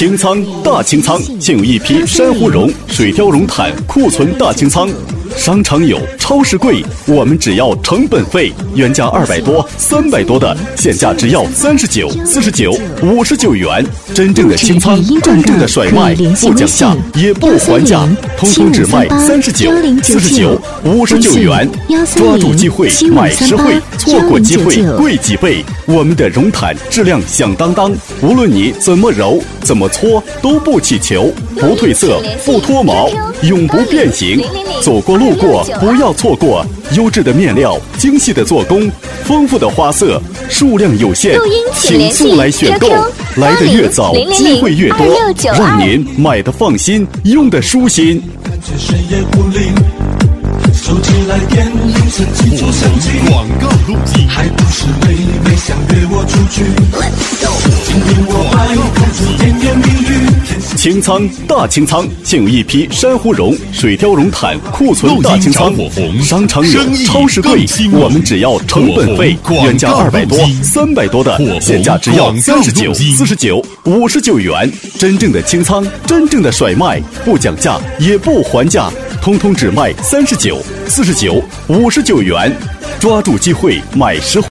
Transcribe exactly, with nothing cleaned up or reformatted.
清仓大清仓，现有一批珊瑚绒、水貂绒毯库存大清仓。商场有，超市贵，我们只要成本费，原价二百多、三百多的，现价只要三十九、四十九、五十九元。真正的清仓，真正的甩卖，不讲价也不还价，通通只卖三十九、四十九、五十九元。抓住机会，买实惠，错过机会贵几倍。我们的绒毯质量响当当，无论你怎么揉、怎么搓，都不起球，不褪色，不脱毛，永不变形。走过路过不要错过，优质的面料，精细的做工，丰富的花色，数量有限，请速来选购，来得越早机会越多，让您买得放心，用得舒心。 感觉谁也不灵，手机来电铃声记住相机， 广告路径还不是妹妹想约我出去，今天我摆不出甜言蜜语。 清仓大清仓，现有一批珊瑚绒、水貂绒毯库存大清仓。商场有，超市贵，我们只要成本费，原价二百多、三百多的，现价只要三十九、四十九、五十九元。真正的清仓，真正的甩卖，不讲价也不还价，通通只卖三十九、四十九、五十九元。抓住机会，买实惠。